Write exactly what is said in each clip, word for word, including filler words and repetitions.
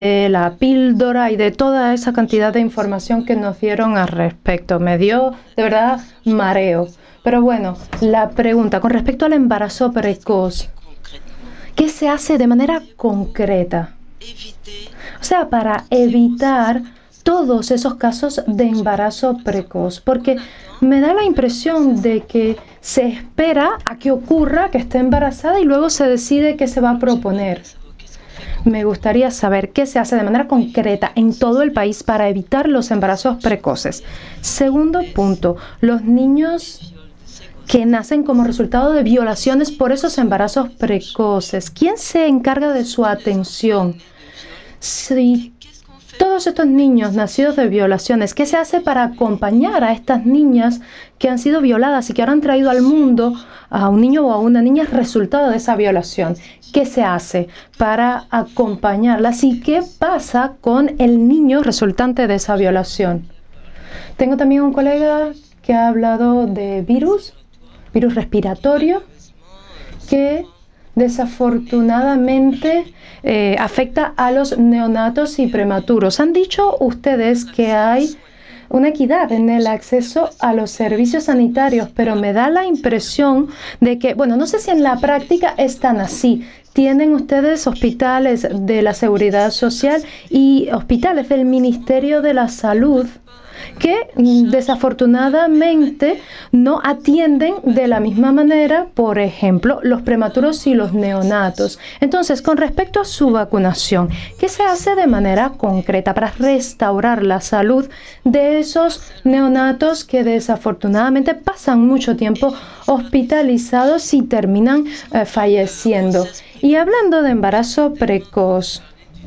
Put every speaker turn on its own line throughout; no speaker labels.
de la píldora y de toda esa cantidad de información que nos dieron al respecto. Me dio de verdad mareo. Pero bueno, la pregunta con respecto al embarazo precoz, ¿qué se hace de manera concreta? O sea, para evitar todos esos casos de embarazo precoz, porque me da la impresión de que se espera a que ocurra que esté embarazada y luego se decide qué se va a proponer. Me gustaría saber qué se hace de manera concreta en todo el país para evitar los embarazos precoces. Segundo punto, los niños que nacen como resultado de violaciones por esos embarazos precoces. ¿Quién se encarga de su atención? Si todos estos niños nacidos de violaciones, ¿qué se hace para acompañar a estas niñas que han sido violadas y que ahora han traído al mundo a un niño o a una niña resultado de esa violación? ¿Qué se hace para acompañarlas y qué pasa con el niño resultante de esa violación? Tengo también un colega que ha hablado de virus, virus respiratorio, que desafortunadamente eh, afecta a los neonatos y prematuros. Han dicho ustedes que hay una equidad en el acceso a los servicios sanitarios, pero me da la impresión de que, bueno, no sé si en la práctica es tan así. Tienen ustedes hospitales de la Seguridad Social y hospitales del Ministerio de la Salud que desafortunadamente no atienden de la misma manera, por ejemplo, los prematuros y los neonatos. Entonces, con respecto a su vacunación, ¿qué se hace de manera concreta para restaurar la salud de esos neonatos que desafortunadamente pasan mucho tiempo hospitalizados y terminan eh, falleciendo? Y hablando de embarazo precoz,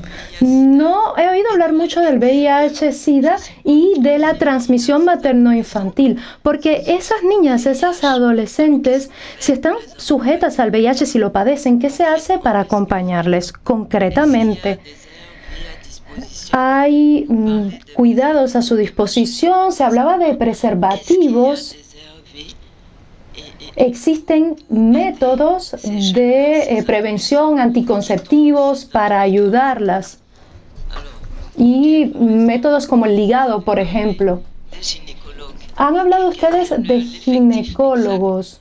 no he oído hablar mucho del V I H, SIDA y de la transmisión materno-infantil, porque esas niñas, esas adolescentes, si están sujetas al V I H, si lo padecen, ¿qué se hace para acompañarles concretamente? Hay mm, cuidados a su disposición, se hablaba de preservativos. Existen métodos de eh, prevención anticonceptivos para ayudarlas y métodos como el ligado, por ejemplo. Han hablado ustedes de ginecólogos.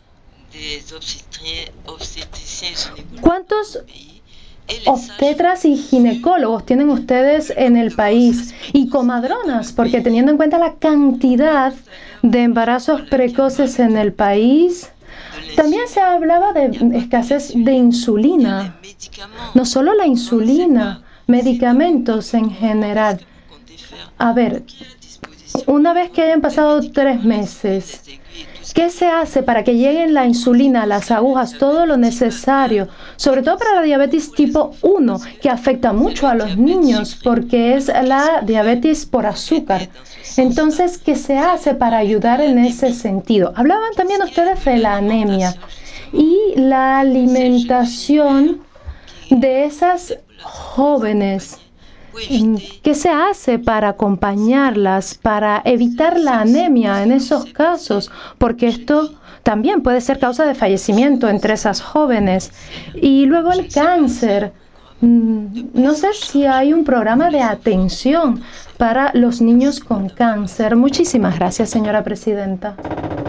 ¿Cuántos obstetras y ginecólogos tienen ustedes en el país? Y comadronas, porque teniendo en cuenta la cantidad de embarazos precoces en el país, también se hablaba de escasez de insulina. No solo la insulina, medicamentos en general. A ver, una vez que hayan pasado tres meses, ¿qué se hace para que lleguen la insulina, las agujas, todo lo necesario? Sobre todo para la diabetes tipo uno, que afecta mucho a los niños porque es la diabetes por azúcar. Entonces, ¿qué se hace para ayudar en ese sentido? Hablaban también ustedes de la anemia y la alimentación de esas jóvenes. ¿Qué se hace para acompañarlas, para evitar la anemia en esos casos? Porque esto también puede ser causa de fallecimiento entre esas jóvenes. Y luego el cáncer. No sé si hay un programa de atención para los niños con cáncer. Muchísimas gracias, señora presidenta.